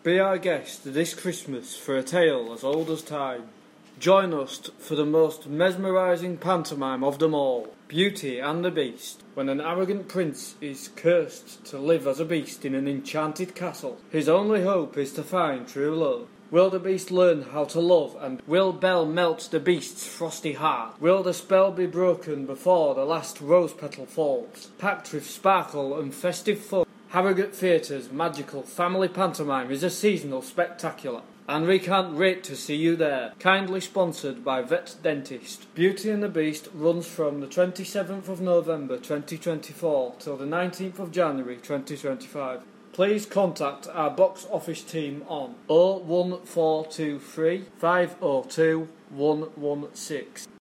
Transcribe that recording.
Be our guest this Christmas for a tale as old as time. Join us for the most mesmerising pantomime of them all, Beauty and the Beast. When an arrogant prince is cursed to live as a beast in an enchanted castle, his only hope is to find true love. Will the beast learn how to love, and will Belle melt the beast's frosty heart? Will the spell be broken before the last rose petal falls? Packed with sparkle and festive fun, Harrogate Theatre's magical family pantomime is a seasonal spectacular, and we can't wait to see you there. Kindly sponsored by Vet Dentist. Beauty and the Beast runs from the 27th of November 2024 till the 19th of January 2025. Please contact our box office team on 01423 502 116.